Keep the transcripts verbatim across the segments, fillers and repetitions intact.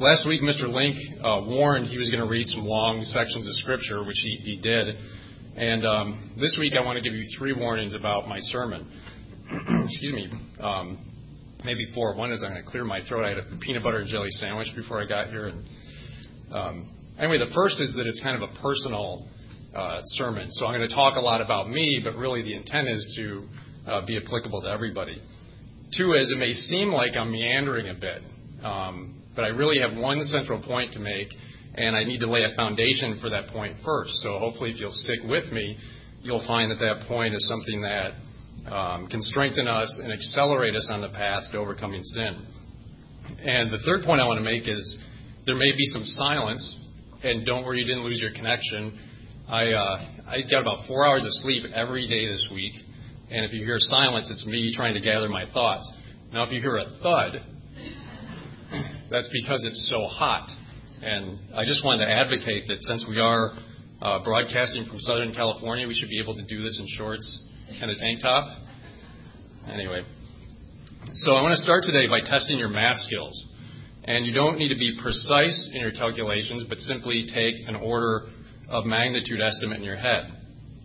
last week, Mister Link uh, warned he was going to read some long sections of Scripture, which he, he did. And um, this week, I want to give you three warnings about my sermon. Excuse me. Um, maybe four. One is I'm going to clear my throat. I had a peanut butter and jelly sandwich before I got here. And um, anyway, the first is that it's kind of a personal uh, sermon. So I'm going to talk a lot about me, but really the intent is to uh, be applicable to everybody. Two is it may seem like I'm meandering a bit, um, but I really have one central point to make, and I need to lay a foundation for that point first. So hopefully if you'll stick with me, you'll find that that point is something that um, can strengthen us and accelerate us on the path to overcoming sin. And the third point I want to make is there may be some silence, and don't worry, you didn't lose your connection. I, uh, I got about four hours of sleep every day this week. And if you hear silence, it's me trying to gather my thoughts. Now, if you hear a thud, that's because it's so hot. And I just wanted to advocate that since we are uh, broadcasting from Southern California, we should be able to do this in shorts and a tank top. Anyway, so I want to start today by testing your math skills. And you don't need to be precise in your calculations, but simply take an order of magnitude estimate in your head.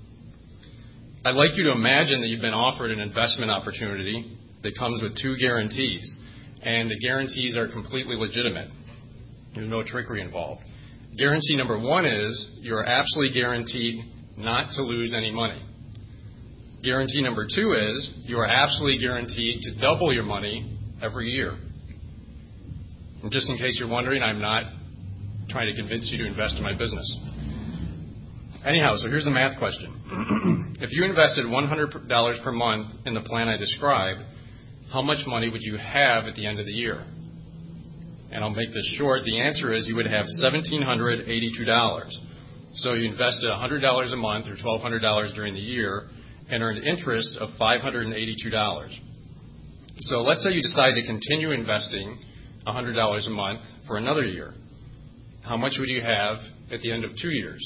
I'd like you to imagine that you've been offered an investment opportunity that comes with two guarantees, and the guarantees are completely legitimate. There's no trickery involved. Guarantee number one is you're absolutely guaranteed not to lose any money. Guarantee number two is you are absolutely guaranteed to double your money every year. And just in case you're wondering, I'm not trying to convince you to invest in my business. Anyhow, so here's the math question. If you invested one hundred dollars per month in the plan I described, how much money would you have at the end of the year? And I'll make this short. The answer is you would have one thousand seven hundred eighty-two dollars. So you invested one hundred dollars a month or twelve hundred dollars during the year and earned interest of five hundred eighty-two dollars. So let's say you decide to continue investing one hundred dollars a month for another year. How much would you have at the end of two years?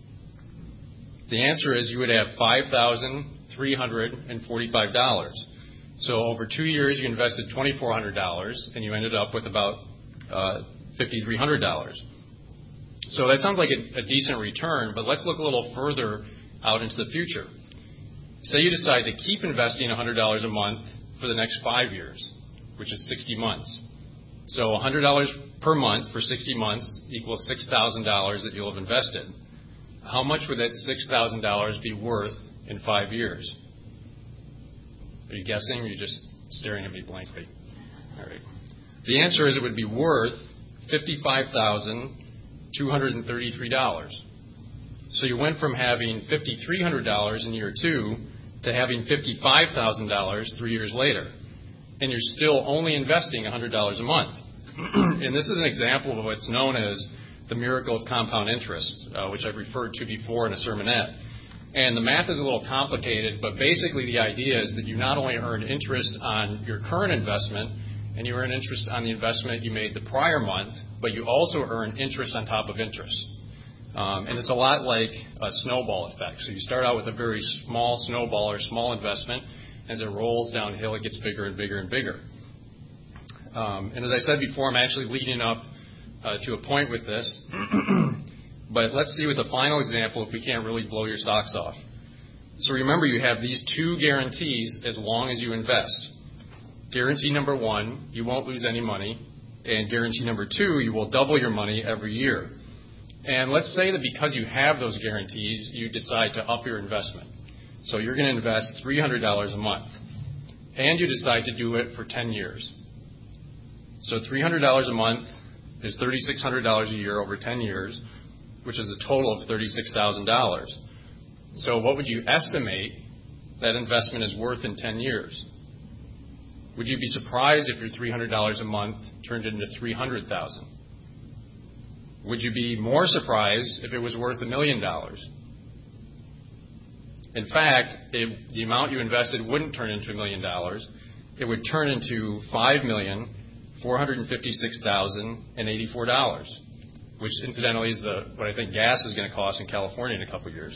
The answer is you would have five thousand three hundred forty-five dollars. So over two years, you invested two thousand four hundred dollars, and you ended up with about uh, five thousand three hundred dollars. So that sounds like a, a decent return, but let's look a little further out into the future. Say you decide to keep investing one hundred dollars a month for the next five years, which is sixty months. So one hundred dollars per month for sixty months equals six thousand dollars that you'll have invested. How much would that six thousand dollars be worth in five years? Are you guessing, or are you just staring at me blankly? All right. The answer is it would be worth fifty-five thousand two hundred thirty-three dollars. So you went from having five thousand three hundred dollars in year two to having fifty-five thousand dollars three years later. And you're still only investing one hundred dollars a month. And this is an example of what's known as the miracle of compound interest, uh, which I've referred to before in a sermonette. And the math is a little complicated, but basically the idea is that you not only earn interest on your current investment, and you earn interest on the investment you made the prior month, but you also earn interest on top of interest. Um, and it's a lot like a snowball effect. So you start out with a very small snowball or small investment. As it rolls downhill, it gets bigger and bigger and bigger. Um, and as I said before, I'm actually leading up uh, to a point with this. But let's see with the final example if we can't really blow your socks off. So remember, you have these two guarantees as long as you invest. Guarantee number one, you won't lose any money. And guarantee number two, you will double your money every year. And let's say that because you have those guarantees, you decide to up your investment. So you're going to invest three hundred dollars a month. And you decide to do it for ten years. So three hundred dollars a month is three thousand six hundred dollars a year over ten years, which is a total of thirty-six thousand dollars. So what would you estimate that investment is worth in ten years? Would you be surprised if your three hundred dollars a month turned into three hundred thousand dollars? Would you be more surprised if it was worth a million dollars? In fact, it, the amount you invested wouldn't turn into a million dollars. It would turn into five million four hundred fifty-six thousand eighty-four dollars, which incidentally is the, what I think gas is going to cost in California in a couple of years.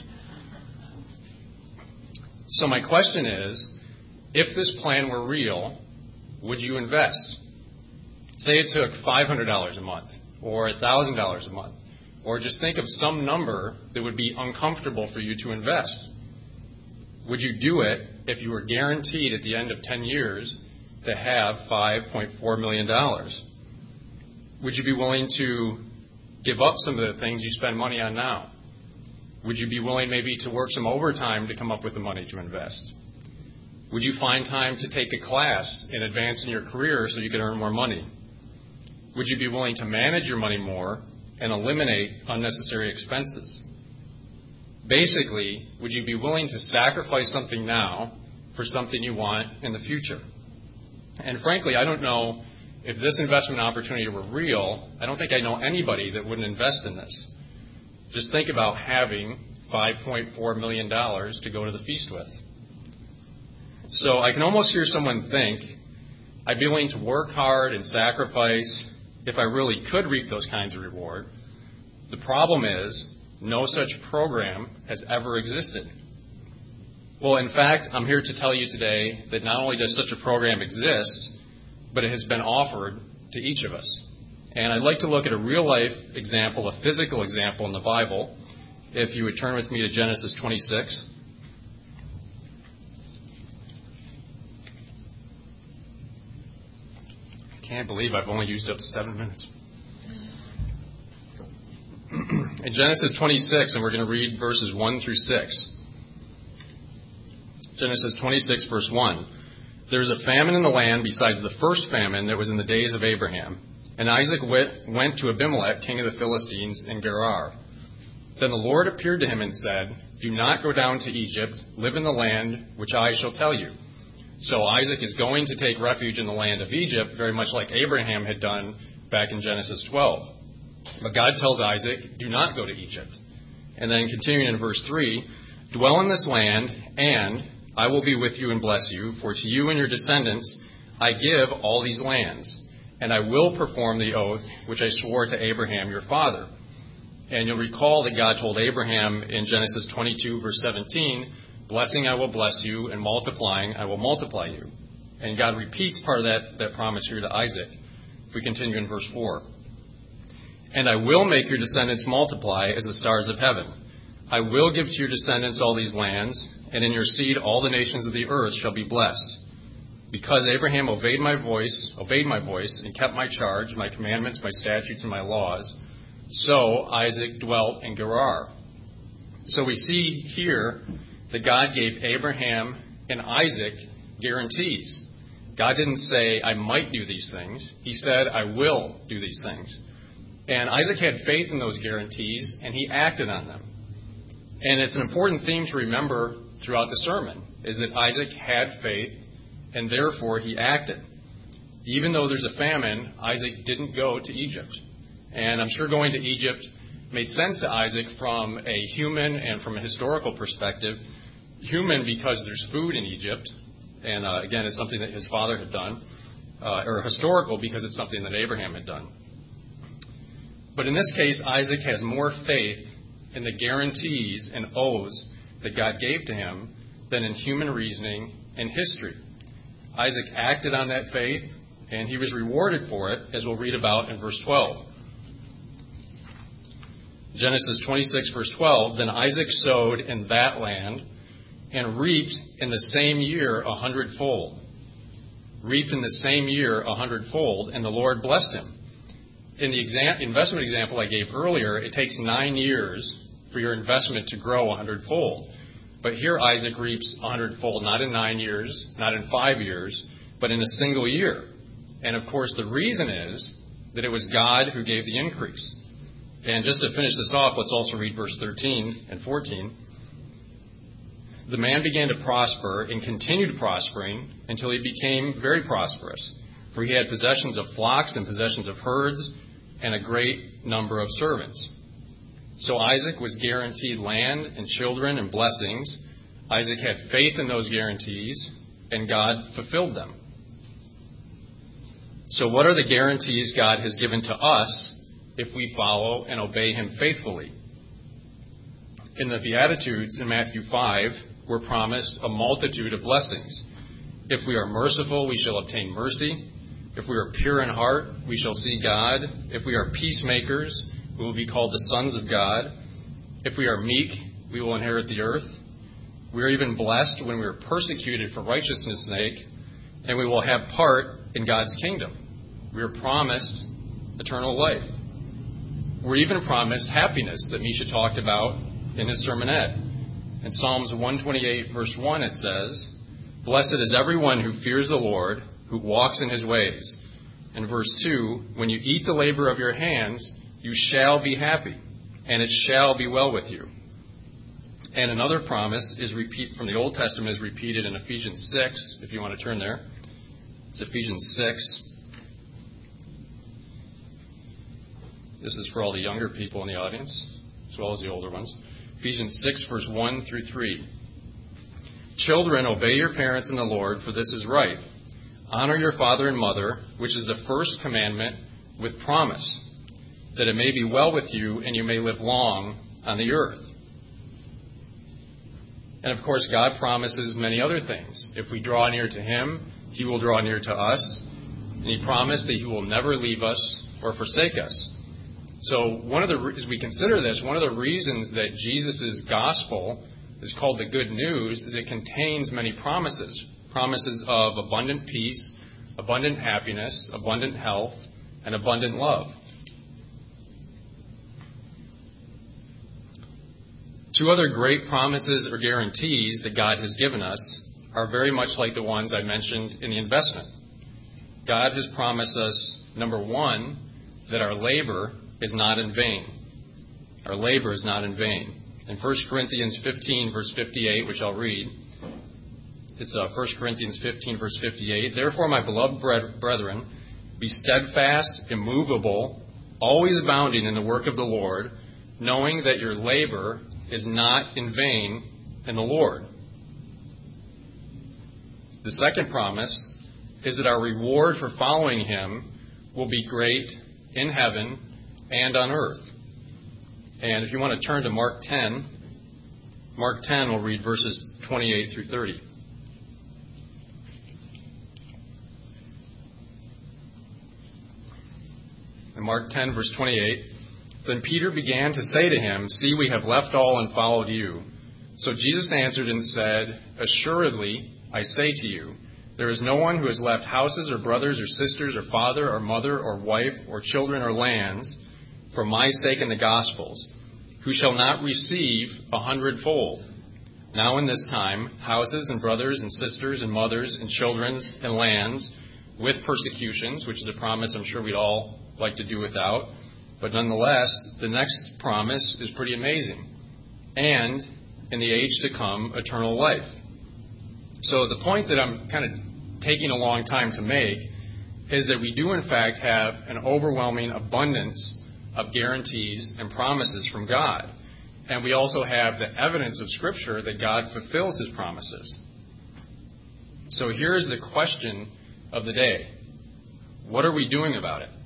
So my question is, if this plan were real, would you invest? Say it took five hundred dollars a month or one thousand dollars a month, or just think of some number that would be uncomfortable for you to invest. Would you do it if you were guaranteed at the end of ten years to have five point four million dollars? Would you be willing to give up some of the things you spend money on now? Would you be willing maybe to work some overtime to come up with the money to invest? Would you find time to take a class and advance in your career so you can earn more money? Would you be willing to manage your money more and eliminate unnecessary expenses? Basically, would you be willing to sacrifice something now for something you want in the future? And frankly, I don't know if this investment opportunity were real. I don't think I know anybody that wouldn't invest in this. Just think about having five point four million dollars to go to the feast with. So I can almost hear someone think, I'd be willing to work hard and sacrifice if I really could reap those kinds of reward. The problem is, no such program has ever existed. Well, in fact, I'm here to tell you today that not only does such a program exist, but it has been offered to each of us. And I'd like to look at a real-life example, a physical example in the Bible. If you would turn with me to Genesis twenty-six. I can't believe I've only used up seven minutes. In Genesis twenty-six, and we're going to read verses one through six. Genesis twenty-six, verse one. There was a famine in the land besides the first famine that was in the days of Abraham. And Isaac went to Abimelech, king of the Philistines, in Gerar. Then the Lord appeared to him and said, Do not go down to Egypt. Live in the land which I shall tell you. So Isaac is going to take refuge in the land of Egypt, very much like Abraham had done back in Genesis twelve. But God tells Isaac, do not go to Egypt. And then continuing in verse three, Dwell in this land, and I will be with you and bless you, for to you and your descendants I give all these lands. And I will perform the oath which I swore to Abraham your father. And you'll recall that God told Abraham in Genesis twenty-two, verse seventeen, Blessing I will bless you, and multiplying I will multiply you. And God repeats part of that, that promise here to Isaac. If we continue in verse four. And I will make your descendants multiply as the stars of heaven. I will give to your descendants all these lands, and in your seed all the nations of the earth shall be blessed. Because Abraham obeyed my voice, obeyed my voice, and kept my charge, my commandments, my statutes, and my laws, so Isaac dwelt in Gerar. So we see here that God gave Abraham and Isaac guarantees. God didn't say, I might do these things. He said, I will do these things. And Isaac had faith in those guarantees, and he acted on them. And it's an important theme to remember throughout the sermon, is that Isaac had faith, and therefore he acted. Even though there's a famine, Isaac didn't go to Egypt. And I'm sure going to Egypt made sense to Isaac from a human and from a historical perspective. Human because there's food in Egypt, and uh, again, it's something that his father had done. Uh, or historical because it's something that Abraham had done. But in this case, Isaac has more faith in the guarantees and oaths that God gave to him than in human reasoning and history. Isaac acted on that faith, and he was rewarded for it, as we'll read about in verse twelve. Genesis twenty-six, verse twelve, Then Isaac sowed in that land and reaped in the same year a hundredfold. Reaped in the same year a hundredfold, and the Lord blessed him. In the exam- investment example I gave earlier, it takes nine years for your investment to grow a hundredfold. But here Isaac reaps a hundredfold, not in nine years, not in five years, but in a single year. And of course, the reason is that it was God who gave the increase. And just to finish this off, let's also read verse thirteen and fourteen. The man began to prosper and continued prospering until he became very prosperous, for he had possessions of flocks and possessions of herds and a great number of servants. So Isaac was guaranteed land and children and blessings. Isaac had faith in those guarantees, and God fulfilled them. So what are the guarantees God has given to us if we follow and obey him faithfully? In the Beatitudes in Matthew five, we're promised a multitude of blessings. If we are merciful, we shall obtain mercy. If we are pure in heart, we shall see God. If we are peacemakers, we will be called the sons of God. If we are meek, we will inherit the earth. We are even blessed when we are persecuted for righteousness' sake, and we will have part in God's kingdom. We are promised eternal life. We're even promised happiness that Misha talked about in his sermonette. In Psalms one twenty-eight, verse one, it says, "Blessed is everyone who fears the Lord, who walks in his ways." In verse two, "When you eat the labor of your hands, you shall be happy, and it shall be well with you." And another promise is repeat from the Old Testament is repeated in Ephesians six, if you want to turn there. It's Ephesians six. This is for all the younger people in the audience, as well as the older ones. Ephesians six, verse one through three. "Children, obey your parents in the Lord, for this is right. Honor your father and mother, which is the first commandment with promise, that it may be well with you and you may live long on the earth." And of course, God promises many other things. If we draw near to Him, He will draw near to us. And He promised that He will never leave us or forsake us. So one of the, as we consider this, one of the reasons that Jesus' gospel is called the good news is it contains many promises. Promises of abundant peace, abundant happiness, abundant health, and abundant love. Two other great promises or guarantees that God has given us are very much like the ones I mentioned in the investment. God has promised us, number one, that our labor is not in vain. Our labor is not in vain. In First Corinthians fifteen, verse fifty-eight, which I'll read, it's uh, First Corinthians fifteen, verse fifty-eight. "Therefore, my beloved brethren, be steadfast, immovable, always abounding in the work of the Lord, knowing that your labor is not in vain in the Lord." The second promise is that our reward for following Him will be great in heaven and on earth. And if you want to turn to Mark ten, Mark ten, we'll read verses twenty-eight through thirty. In Mark ten, verse twenty-eight, "Then Peter began to say to him, 'See, we have left all and followed you.' So Jesus answered and said, 'Assuredly, I say to you, there is no one who has left houses or brothers or sisters or father or mother or wife or children or lands for my sake and the gospel's, who shall not receive a hundredfold. Now in this time, houses and brothers and sisters and mothers and children and lands with persecutions,'" which is a promise I'm sure we'd all like to do without. But nonetheless, the next promise is pretty amazing. "And in the age to come, eternal life." So the point that I'm kind of taking a long time to make is that we do in fact have an overwhelming abundance of guarantees and promises from God. And we also have the evidence of Scripture that God fulfills His promises. So here's the question of the day. What are we doing about it?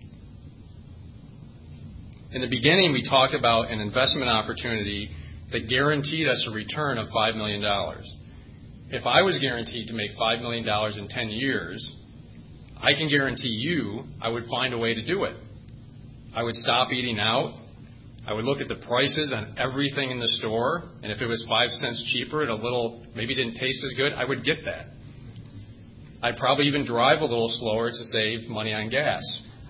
In the beginning, we talked about an investment opportunity that guaranteed us a return of five million dollars. If I was guaranteed to make five million dollars in ten years, I can guarantee you I would find a way to do it. I would stop eating out. I would look at the prices on everything in the store, and if it was five cents cheaper and a little, maybe didn't taste as good, I would get that. I'd probably even drive a little slower to save money on gas.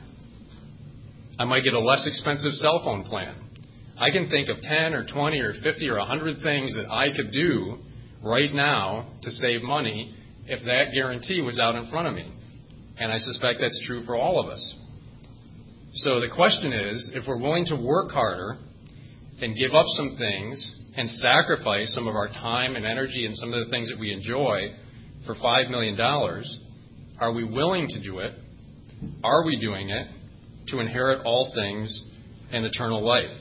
I might get a less expensive cell phone plan. I can think of ten or twenty or fifty or one hundred things that I could do right now to save money if that guarantee was out in front of me. And I suspect that's true for all of us. So the question is, if we're willing to work harder and give up some things and sacrifice some of our time and energy and some of the things that we enjoy for five million dollars, are we willing to do it? Are we doing it to inherit all things and eternal life?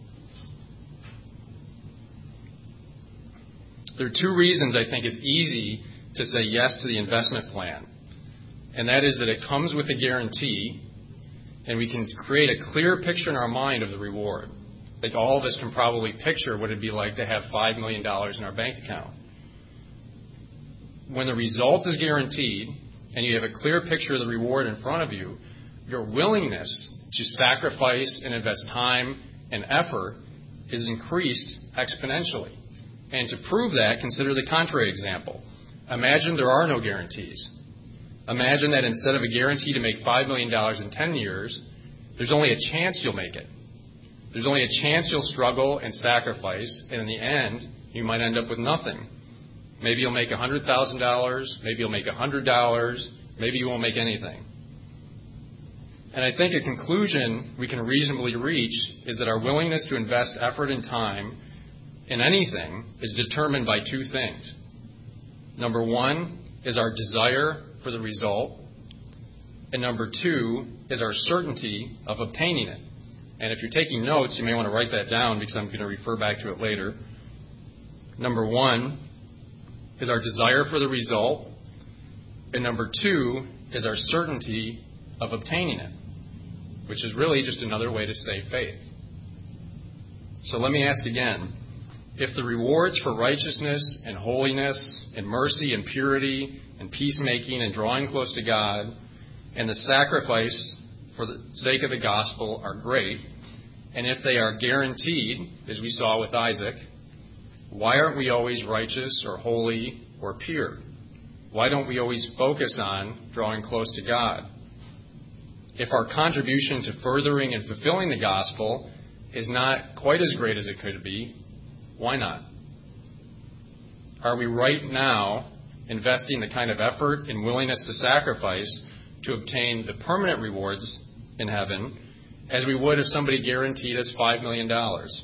There are two reasons I think it's easy to say yes to the investment plan. And that is that it comes with a guarantee, and we can create a clear picture in our mind of the reward. Like all of us can probably picture what it'd be like to have five million dollars in our bank account. When the result is guaranteed and you have a clear picture of the reward in front of you, your willingness to sacrifice and invest time and effort is increased exponentially. And to prove that, consider the contrary example. Imagine there are no guarantees. Imagine that instead of a guarantee to make five million dollars in ten years, there's only a chance you'll make it. There's only a chance you'll struggle and sacrifice, and in the end, you might end up with nothing. Maybe you'll make one hundred thousand dollars, maybe you'll make one hundred dollars, maybe you won't make anything. And I think a conclusion we can reasonably reach is that our willingness to invest effort and time in anything is determined by two things. Number one is our desire for the result, and number two is our certainty of obtaining it. And if you're taking notes, you may want to write that down because I'm going to refer back to it later. Number one is our desire for the result, and number two is our certainty of obtaining it, which is really just another way to say faith. So let me ask again, if the rewards for righteousness and holiness and mercy and purity and peacemaking and drawing close to God and the sacrifice for the sake of the gospel are great, and if they are guaranteed, as we saw with Isaac, why aren't we always righteous or holy or pure? Why don't we always focus on drawing close to God? If our contribution to furthering and fulfilling the gospel is not quite as great as it could be, why not? Are we right now investing the kind of effort and willingness to sacrifice to obtain the permanent rewards in heaven as we would if somebody guaranteed us five million dollars?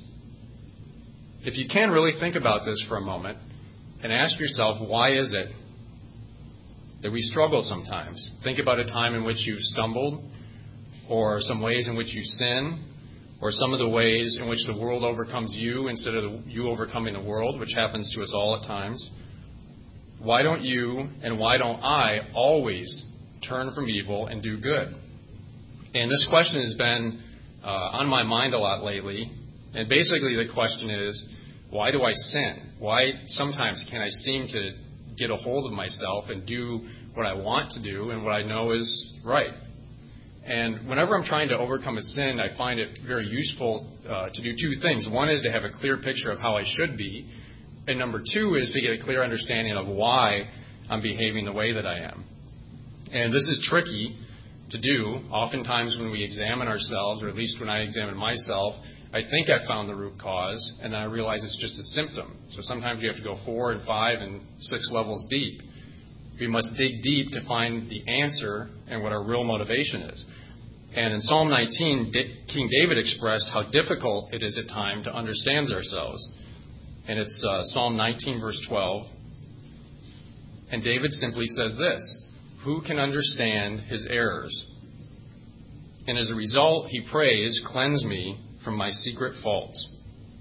If you can really think about this for a moment and ask yourself, why is it that we struggle sometimes? Think about a time in which you've stumbled, or some ways in which you sin, or some of the ways in which the world overcomes you instead of the, you overcoming the world, which happens to us all at times. Why don't you and why don't I always turn from evil and do good? And this question has been uh, on my mind a lot lately. And basically the question is, why do I sin? Why sometimes can I seem to get a hold of myself and do what I want to do and what I know is right? And whenever I'm trying to overcome a sin, I find it very useful uh, to do two things. One is to have a clear picture of how I should be. And number two is to get a clear understanding of why I'm behaving the way that I am. And this is tricky to do. Oftentimes when we examine ourselves, or at least when I examine myself, I think I found the root cause, and then I realize it's just a symptom. So sometimes you have to go four and five and six levels deep. We must dig deep to find the answer and what our real motivation is. And in Psalm nineteen, King David expressed how difficult it is at times to understand ourselves. And it's uh, Psalm nineteen, verse twelve. And David simply says this: who can understand his errors? And as a result, he prays, cleanse me from my secret faults.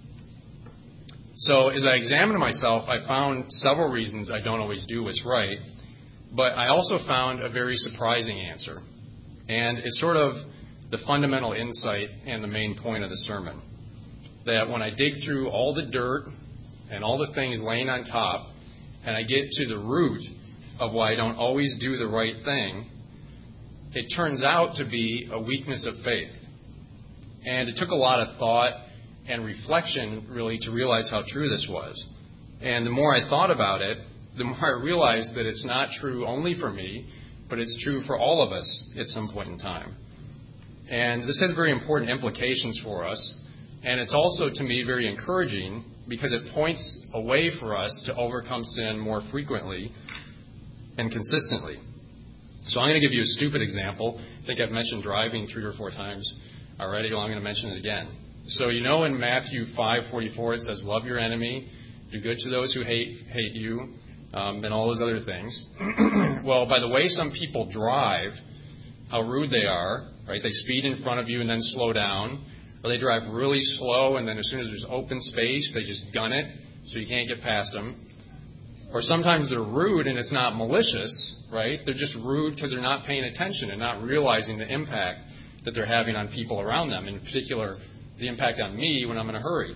So as I examined myself, I found several reasons I don't always do what's right. But I also found a very surprising answer. And it's sort of the fundamental insight and the main point of the sermon. That when I dig through all the dirt and all the things laying on top, and I get to the root of why I don't always do the right thing, it turns out to be a weakness of faith. And it took a lot of thought and reflection, really, to realize how true this was. And the more I thought about it, the more I realized that it's not true only for me, but it's true for all of us at some point in time. And this has very important implications for us. And it's also, to me, very encouraging because it points a way for us to overcome sin more frequently and consistently. So I'm going to give you a stupid example. I think I've mentioned driving three or four times already. Well, I'm going to mention it again. So you know in Matthew five forty-four it says, love your enemy, do good to those who hate hate you, um, and all those other things. Well, by the way some people drive, how rude they are, right? They speed in front of you and then slow down. Or they drive really slow, and then as soon as there's open space, they just gun it so you can't get past them. Or sometimes they're rude and it's not malicious, right? They're just rude because they're not paying attention and not realizing the impact that they're having on people around them, in particular, the impact on me when I'm in a hurry.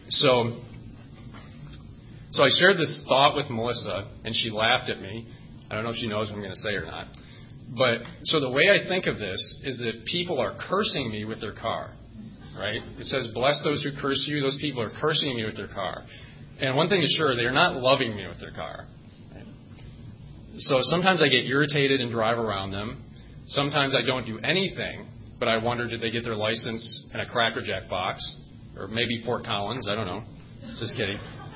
So, so I shared this thought with Melissa, and she laughed at me. I don't know if she knows what I'm going to say or not. But so the way I think of this is that people are cursing me with their car, right? It says, bless those who curse you. Those people are cursing me with their car. And one thing is sure, they are not loving me with their car. Right? So sometimes I get irritated and drive around them. Sometimes I don't do anything, but I wonder, did they get their license in a Cracker Jack box? Or maybe Fort Collins, I don't know. Just kidding.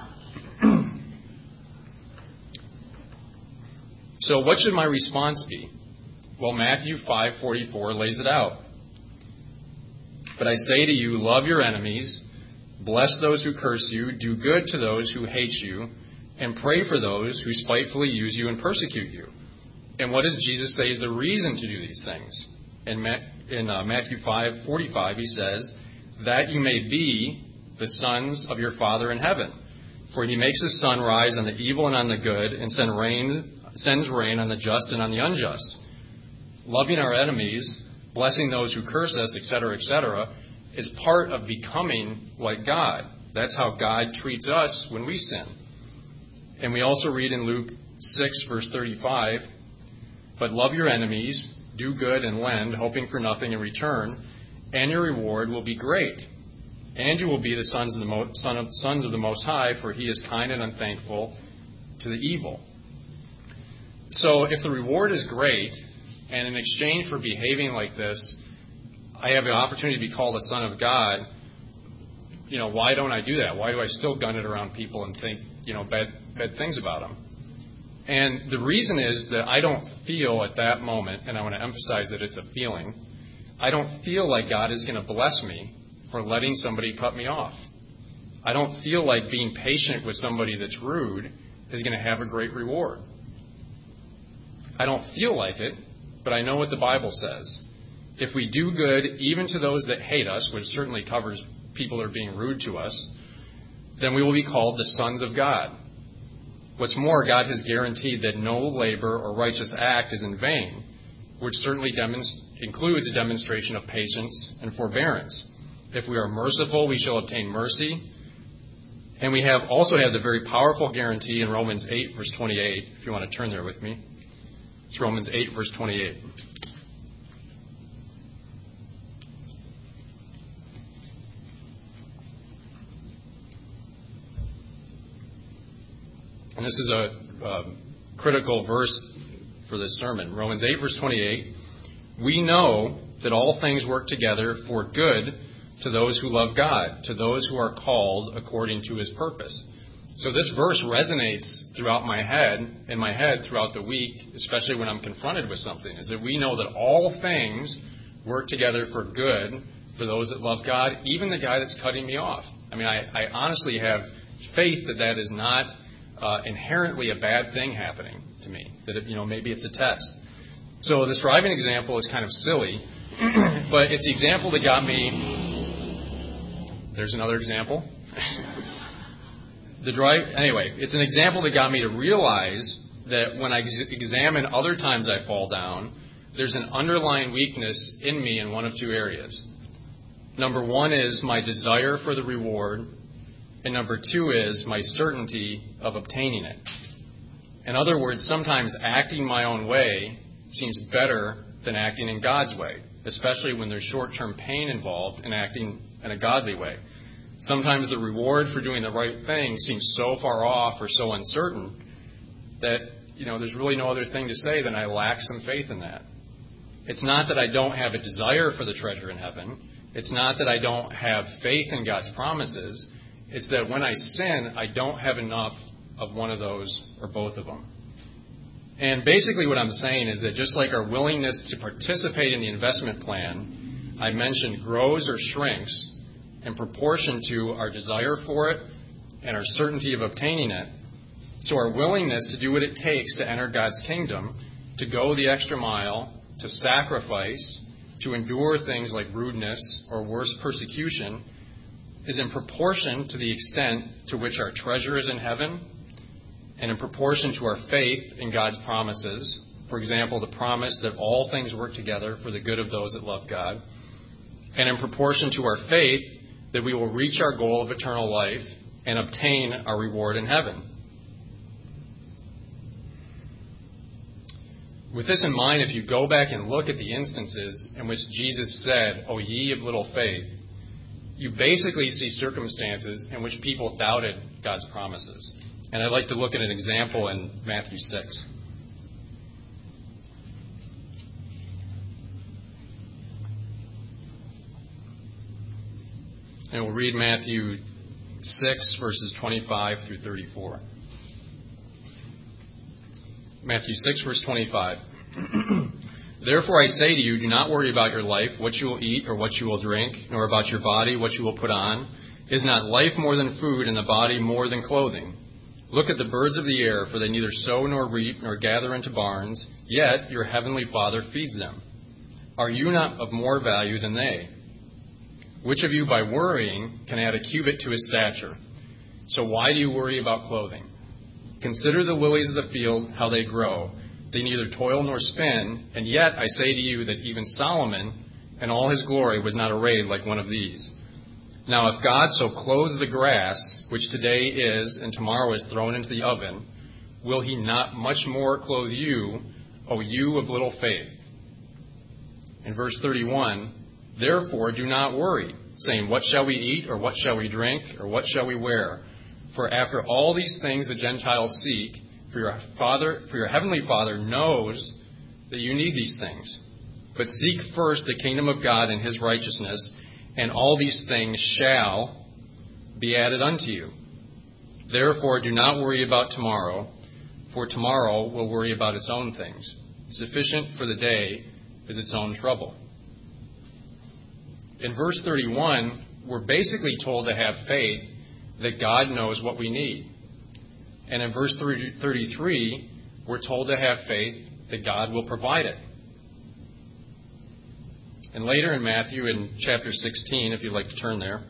So what should my response be? Well, Matthew five forty-four lays it out. But I say to you, love your enemies, bless those who curse you, do good to those who hate you, and pray for those who spitefully use you and persecute you. And what does Jesus say is the reason to do these things? In, Ma- in uh, Matthew five forty-five, he says, that you may be the sons of your Father in heaven. For he makes his sun rise on the evil and on the good, and send rain, sends rain on the just and on the unjust. Loving our enemies, blessing those who curse us, et cetera, et cetera, is part of becoming like God. That's how God treats us when we sin. And we also read in Luke six, verse thirty-five, but love your enemies, do good and lend, hoping for nothing in return, and your reward will be great. And you will be the sons of the, Mo- son of, sons of the Most High, for he is kind and unthankful to the evil. So if the reward is great, and in exchange for behaving like this, I have an opportunity to be called a son of God, you know, why don't I do that? Why do I still gun it around people and think, you know, bad, bad things about them? And the reason is that I don't feel at that moment, and I want to emphasize that it's a feeling, I don't feel like God is going to bless me for letting somebody cut me off. I don't feel like being patient with somebody that's rude is going to have a great reward. I don't feel like it, but I know what the Bible says. If we do good, even to those that hate us, which certainly covers people that are being rude to us, then we will be called the sons of God. What's more, God has guaranteed that no labor or righteous act is in vain, which certainly demonst- includes a demonstration of patience and forbearance. If we are merciful, we shall obtain mercy. And we have also have the very powerful guarantee in Romans eight, verse twenty-eight, if you want to turn there with me. It's Romans eight, verse twenty-eight. And this is a, a critical verse for this sermon. Romans eight, verse twenty-eight. We know that all things work together for good to those who love God, to those who are called according to his purpose. So this verse resonates throughout my head, in my head throughout the week, especially when I'm confronted with something, is that we know that all things work together for good for those that love God, even the guy that's cutting me off. I mean, I, I honestly have faith that that is not uh, inherently a bad thing happening to me, that, it, you know, maybe it's a test. So this driving example is kind of silly, but it's the example that got me. There's another example. The drive, anyway, it's an example that got me to realize that when I ex- examine other times I fall down, there's an underlying weakness in me in one of two areas. Number one is my desire for the reward, and number two is my certainty of obtaining it. In other words, sometimes acting my own way seems better than acting in God's way, especially when there's short-term pain involved in acting in a godly way. Sometimes the reward for doing the right thing seems so far off or so uncertain that, you know, there's really no other thing to say than I lack some faith in that. It's not that I don't have a desire for the treasure in heaven. It's not that I don't have faith in God's promises. It's that when I sin, I don't have enough of one of those or both of them. And basically what I'm saying is that just like our willingness to participate in the investment plan, I mentioned, grows or shrinks in proportion to our desire for it and our certainty of obtaining it. So our willingness to do what it takes to enter God's kingdom, to go the extra mile, to sacrifice, to endure things like rudeness or worse, persecution, is in proportion to the extent to which our treasure is in heaven and in proportion to our faith in God's promises. For example, the promise that all things work together for the good of those that love God. And in proportion to our faith that we will reach our goal of eternal life and obtain our reward in heaven. With this in mind, if you go back and look at the instances in which Jesus said, "O ye of little faith," you basically see circumstances in which people doubted God's promises. And I'd like to look at an example in Matthew six. And we'll read Matthew six, verses twenty-five through thirty-four. Matthew six, verse twenty-five. Therefore I say to you, do not worry about your life, what you will eat or what you will drink, nor about your body, what you will put on. Is not life more than food, and the body more than clothing? Look at the birds of the air, for they neither sow nor reap nor gather into barns, yet your heavenly Father feeds them. Are you not of more value than they? Which of you by worrying can add a cubit to his stature? So why do you worry about clothing? Consider the lilies of the field, how they grow. They neither toil nor spin, and yet I say to you that even Solomon in all his glory was not arrayed like one of these. Now if God so clothes the grass, which today is and tomorrow is thrown into the oven, will he not much more clothe you, O you of little faith? In verse thirty-one, therefore do not worry, saying, what shall we eat, or what shall we drink, or what shall we wear? For after all these things the Gentiles seek, for your Father, for your heavenly Father knows that you need these things. But seek first the kingdom of God and his righteousness, and all these things shall be added unto you. Therefore do not worry about tomorrow, for tomorrow will worry about its own things. Sufficient for the day is its own trouble. In verse thirty-one, we're basically told to have faith that God knows what we need. And in verse thirty-three, we're told to have faith that God will provide it. And later in Matthew, in chapter sixteen, if you'd like to turn there,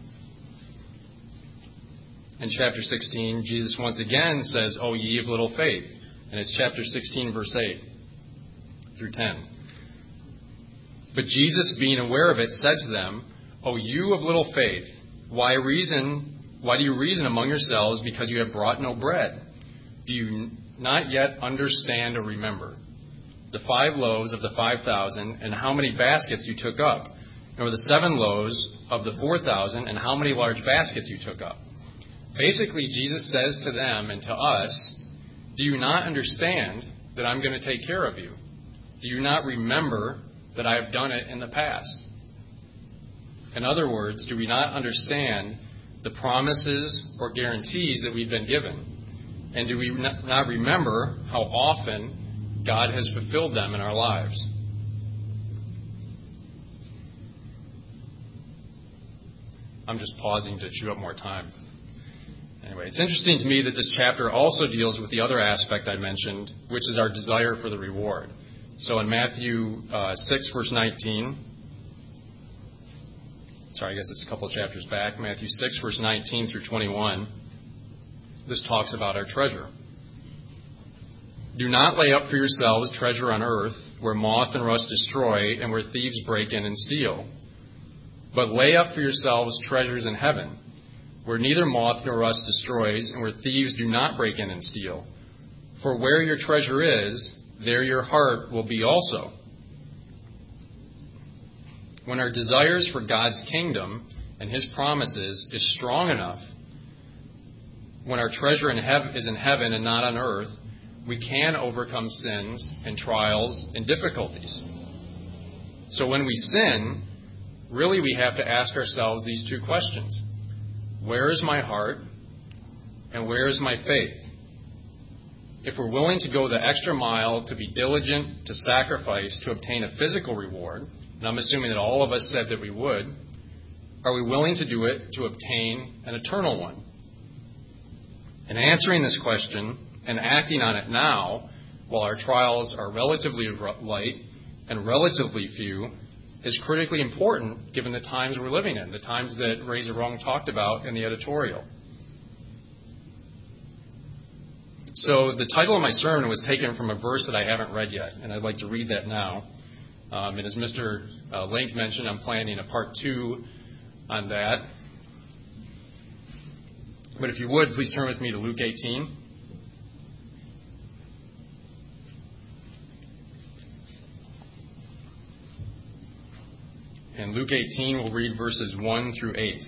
in chapter sixteen, Jesus once again says, O ye of little faith. And it's chapter sixteen, verse eight through ten. But Jesus, being aware of it, said to them, O you of little faith, why reason... Why do you reason among yourselves because you have brought no bread? Do you not yet understand or remember the five loaves of the five thousand and how many baskets you took up? Nor the seven loaves of the four thousand and how many large baskets you took up? Basically, Jesus says to them and to us, do you not understand that I'm going to take care of you? Do you not remember that I have done it in the past? In other words, do we not understand the promises or guarantees that we've been given? And do we not remember how often God has fulfilled them in our lives? I'm just pausing to chew up more time. Anyway, it's interesting to me that this chapter also deals with the other aspect I mentioned, which is our desire for the reward. So in Matthew uh, six, verse nineteen, Sorry, I guess it's a couple of chapters back. Matthew six, verse nineteen through twenty-one. This talks about our treasure. Do not lay up for yourselves treasure on earth, where moth and rust destroy, and where thieves break in and steal. But lay up for yourselves treasures in heaven, where neither moth nor rust destroys, and where thieves do not break in and steal. For where your treasure is, there your heart will be also. When our desires for God's kingdom and his promises is strong enough, when our treasure in heaven is in heaven and not on earth, we can overcome sins and trials and difficulties. So when we sin, really we have to ask ourselves these two questions. Where is my heart? And where is my faith? If we're willing to go the extra mile, to be diligent, to sacrifice, to obtain a physical reward, and I'm assuming that all of us said that we would, are we willing to do it to obtain an eternal one? And answering this question and acting on it now, while our trials are relatively light and relatively few, is critically important given the times we're living in, the times that Ray Zarong talked about in the editorial. So the title of my sermon was taken from a verse that I haven't read yet, and I'd like to read that now. Um, and as Mister Uh, Link mentioned, I'm planning a part two on that. But if you would, please turn with me to Luke eighteen. In Luke eighteen, we'll read verses one through eight.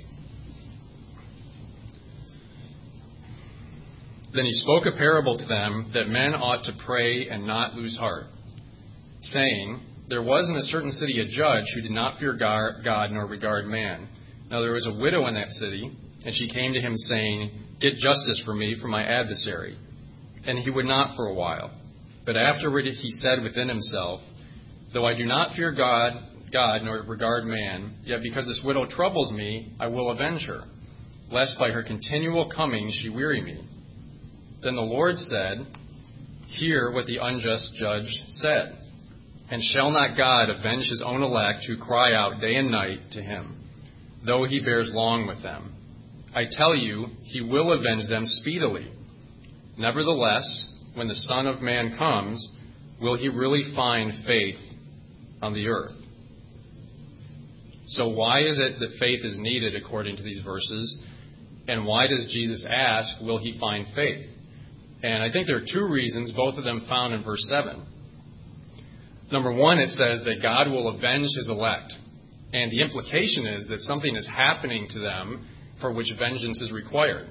Then he spoke a parable to them that men ought to pray and not lose heart, saying, There was in a certain city a judge who did not fear God nor regard man. Now there was a widow in that city, and she came to him, saying, Get justice for me from my adversary. And he would not for a while. But afterward he said within himself, Though I do not fear God, God nor regard man, yet because this widow troubles me, I will avenge her, lest by her continual coming she weary me. Then the Lord said, Hear what the unjust judge said. And shall not God avenge his own elect who cry out day and night to him, though he bears long with them? I tell you, he will avenge them speedily. Nevertheless, when the Son of Man comes, will he really find faith on the earth? So why is it that faith is needed according to these verses? And why does Jesus ask, will he find faith? And I think there are two reasons, both of them found in verse seven. Number one, it says that God will avenge his elect. And the implication is that something is happening to them for which vengeance is required.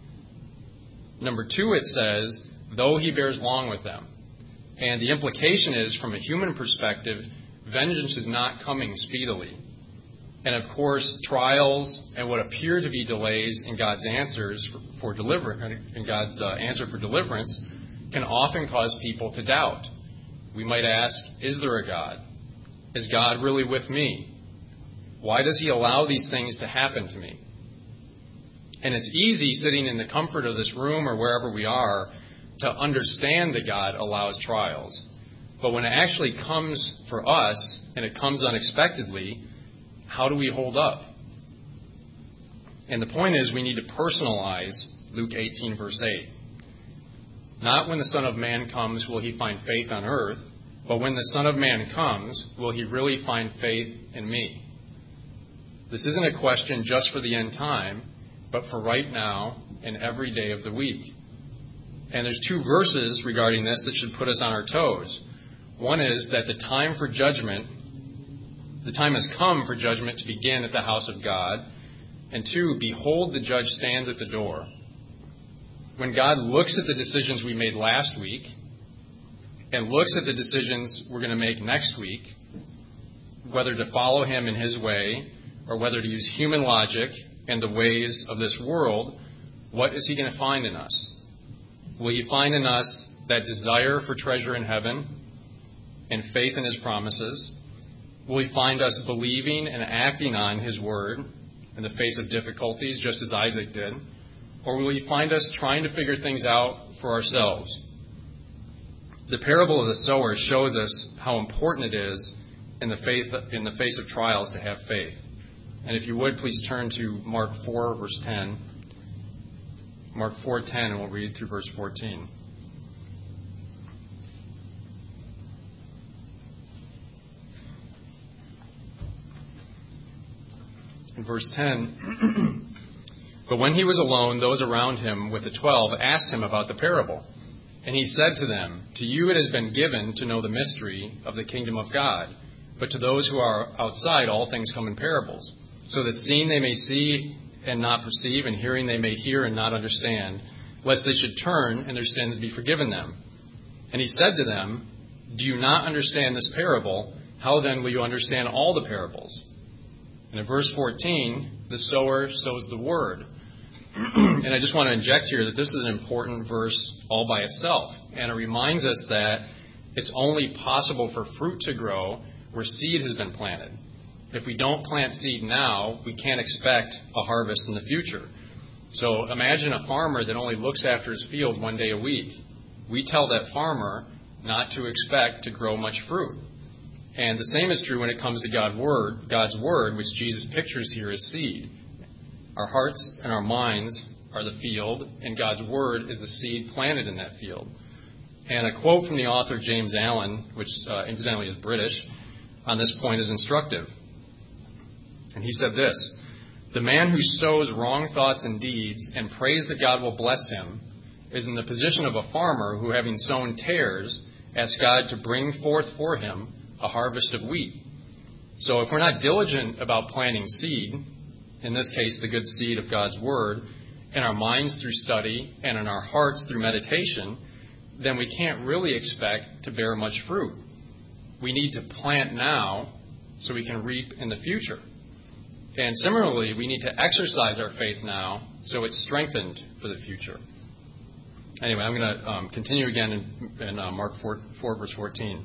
Number two, it says, though he bears long with them. And the implication is, from a human perspective, vengeance is not coming speedily. And of course, trials and what appear to be delays in God's answers for, for deliverance, in God's uh, answer for deliverance, can often cause people to doubt. We might ask, is there a God? Is God really with me? Why does he allow these things to happen to me? And it's easy, sitting in the comfort of this room or wherever we are, to understand that God allows trials. But when it actually comes for us, and it comes unexpectedly, how do we hold up? And the point is, we need to personalize Luke eighteen, verse eight. Not when the Son of Man comes will he find faith on earth, but when the Son of Man comes, will he really find faith in me? This isn't a question just for the end time, but for right now and every day of the week. And there's two verses regarding this that should put us on our toes. One is that the time for judgment, the time has come for judgment to begin at the house of God. And two, behold, the judge stands at the door. When God looks at the decisions we made last week and looks at the decisions we're going to make next week, whether to follow him in his way or whether to use human logic and the ways of this world, what is he going to find in us? Will he find in us that desire for treasure in heaven and faith in his promises? Will he find us believing and acting on his word in the face of difficulties, just as Isaac did? Or will he find us trying to figure things out for ourselves? The parable of the sower shows us how important it is in the faith, in the face of trials to have faith. And if you would, please turn to Mark four, verse ten. Mark four ten, and we'll read through verse fourteen. In verse ten, but when he was alone, those around him with the twelve asked him about the parable. And he said to them, To you it has been given to know the mystery of the kingdom of God, but to those who are outside all things come in parables, so that seeing they may see and not perceive, and hearing they may hear and not understand, lest they should turn and their sins be forgiven them. And he said to them, Do you not understand this parable? How then will you understand all the parables? And in verse fourteen, the sower sows the word. And I just want to inject here that this is an important verse all by itself. And it reminds us that it's only possible for fruit to grow where seed has been planted. If we don't plant seed now, we can't expect a harvest in the future. So imagine a farmer that only looks after his field one day a week. We tell that farmer not to expect to grow much fruit. And the same is true when it comes to God's word, God's word, which Jesus pictures here as seed. Our hearts and our minds are the field, and God's word is the seed planted in that field. And a quote from the author James Allen, which uh, incidentally is British, on this point is instructive. And he said this, The man who sows wrong thoughts and deeds and prays that God will bless him is in the position of a farmer who, having sown tares, asks God to bring forth for him a harvest of wheat. So if we're not diligent about planting seed, in this case the good seed of God's Word, in our minds through study and in our hearts through meditation, then we can't really expect to bear much fruit. We need to plant now so we can reap in the future. And similarly, we need to exercise our faith now so it's strengthened for the future. Anyway, I'm going to um, continue again in, in uh, Mark four, four, verse fourteen.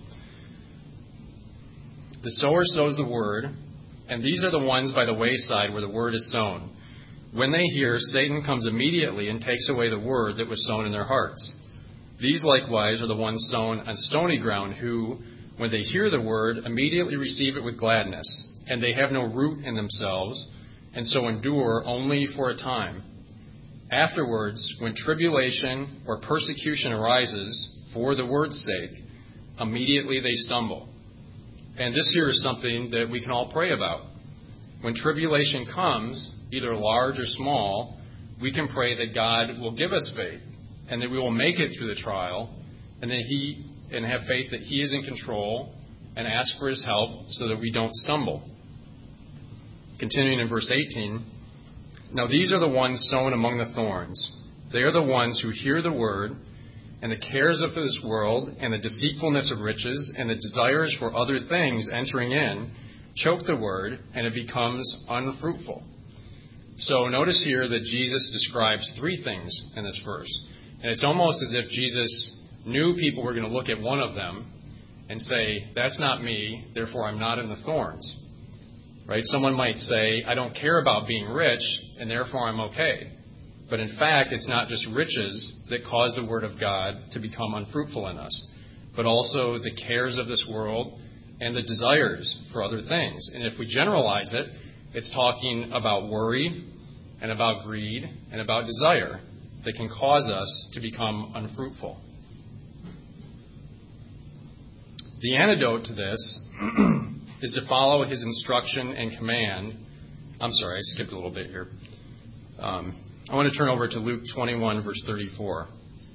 The sower sows the word, and these are the ones by the wayside where the word is sown. When they hear, Satan comes immediately and takes away the word that was sown in their hearts. These likewise are the ones sown on stony ground who, when they hear the word, immediately receive it with gladness, and they have no root in themselves, and so endure only for a time. Afterwards, when tribulation or persecution arises for the word's sake, immediately they stumble. And this here is something that we can all pray about. When tribulation comes, either large or small, we can pray that God will give us faith and that we will make it through the trial, and that He and have faith that He is in control, and ask for His help so that we don't stumble. Continuing in verse eighteen, now these are the ones sown among the thorns. They are the ones who hear the word, and the cares of this world, and the deceitfulness of riches, and the desires for other things entering in, choke the word, and it becomes unfruitful. So notice here that Jesus describes three things in this verse. And it's almost as if Jesus knew people were going to look at one of them and say, that's not me, therefore I'm not in the thorns. Right? Someone might say, I don't care about being rich, and therefore I'm okay. But in fact, it's not just riches that cause the Word of God to become unfruitful in us, but also the cares of this world and the desires for other things. And if we generalize it, it's talking about worry and about greed and about desire that can cause us to become unfruitful. The antidote to this is to follow His instruction and command. I'm sorry, I skipped a little bit here. Um, I want to turn over to Luke twenty-one, verse thirty-four.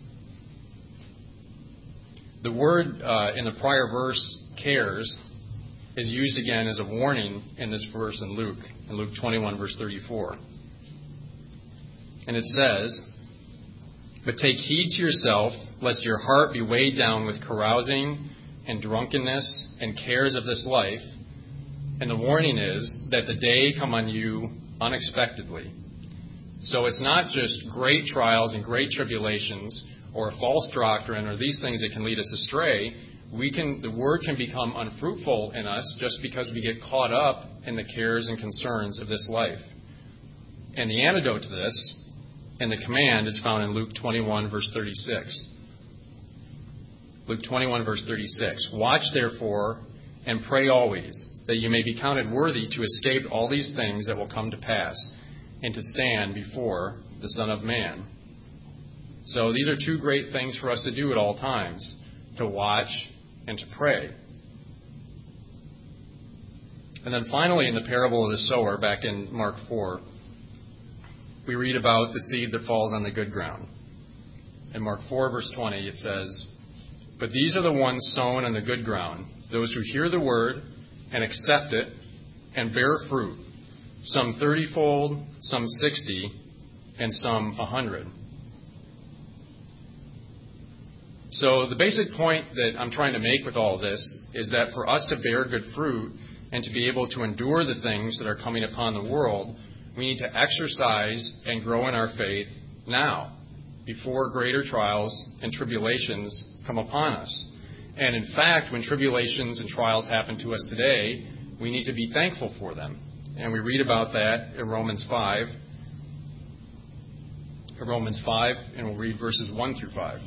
The word uh, in the prior verse, cares, is used again as a warning in this verse in Luke, in Luke twenty-one, verse thirty-four. And it says, but take heed to yourself, lest your heart be weighed down with carousing and drunkenness and cares of this life. And the warning is that the day come on you unexpectedly. So it's not just great trials and great tribulations or false doctrine or these things that can lead us astray. We can, the word can become unfruitful in us just because we get caught up in the cares and concerns of this life. And the antidote to this and the command is found in Luke twenty-one, verse thirty-six. Luke twenty-one, verse thirty-six. Watch therefore and pray always, that you may be counted worthy to escape all these things that will come to pass, and to stand before the Son of Man. So these are two great things for us to do at all times, to watch and to pray. And then finally in the parable of the sower, back in Mark four, we read about the seed that falls on the good ground. In Mark four, verse twenty, it says, but these are the ones sown on the good ground, those who hear the word and accept it and bear fruit, some thirty-fold, some sixty, and some a hundred. So the basic point that I'm trying to make with all of this is that for us to bear good fruit and to be able to endure the things that are coming upon the world, we need to exercise and grow in our faith now, before greater trials and tribulations come upon us. And in fact, when tribulations and trials happen to us today, we need to be thankful for them. And we read about that in Romans five. In Romans five, and we'll read verses one through five.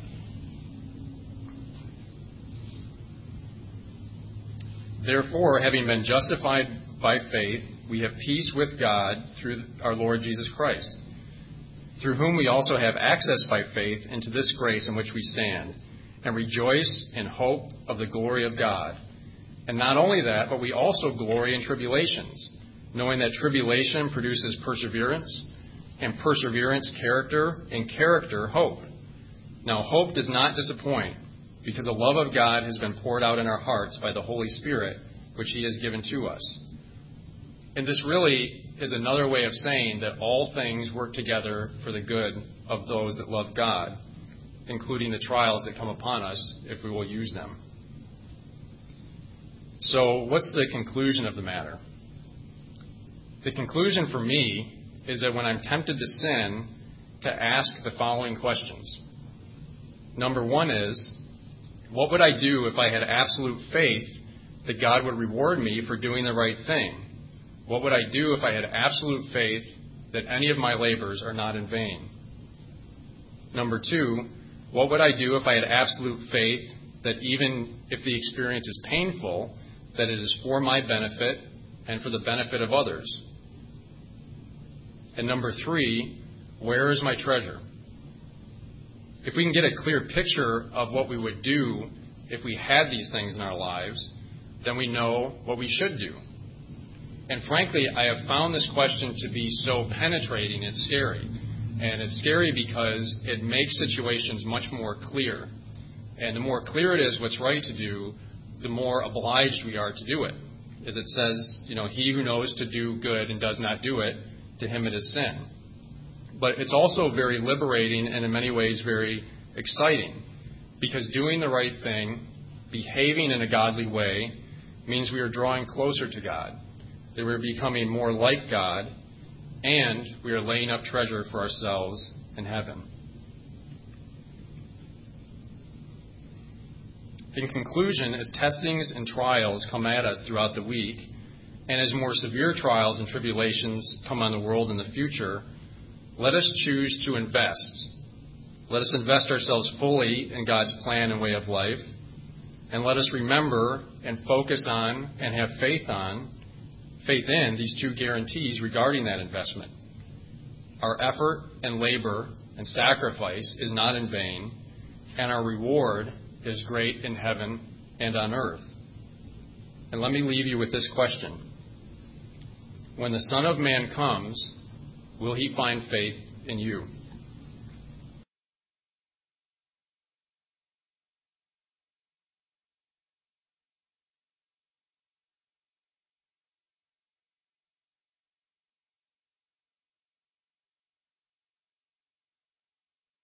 Therefore, having been justified by faith, we have peace with God through our Lord Jesus Christ, through whom we also have access by faith into this grace in which we stand, and rejoice in hope of the glory of God. And not only that, but we also glory in tribulations, knowing that tribulation produces perseverance, and perseverance character, and character hope. Now hope does not disappoint, because the love of God has been poured out in our hearts by the Holy Spirit which he has given to us. And this really is another way of saying that all things work together for the good of those that love God, including the trials that come upon us if we will use them. So what's the conclusion of the matter? The conclusion for me is that when I'm tempted to sin, to ask the following questions. Number one is, what would I do if I had absolute faith that God would reward me for doing the right thing? What would I do if I had absolute faith that any of my labors are not in vain? Number two, what would I do if I had absolute faith that even if the experience is painful, that it is for my benefit and for the benefit of others? And number three, where is my treasure? If we can get a clear picture of what we would do if we had these things in our lives, then we know what we should do. And frankly, I have found this question to be so penetrating, it's scary. And it's scary because it makes situations much more clear. And the more clear it is what's right to do, the more obliged we are to do it. As it says, you know, he who knows to do good and does not do it, to him it is sin. But it's also very liberating and in many ways very exciting, because doing the right thing, behaving in a godly way, means we are drawing closer to God, that we're becoming more like God, and we are laying up treasure for ourselves in heaven. In conclusion, as testings and trials come at us throughout the week, and as more severe trials and tribulations come on the world in the future, let us choose to invest. Let us invest ourselves fully in God's plan and way of life, and let us remember and focus on and have faith on, faith in these two guarantees regarding that investment. Our effort and labor and sacrifice is not in vain, and our reward is great in heaven and on earth. And let me leave you with this question. When the Son of Man comes, will he find faith in you?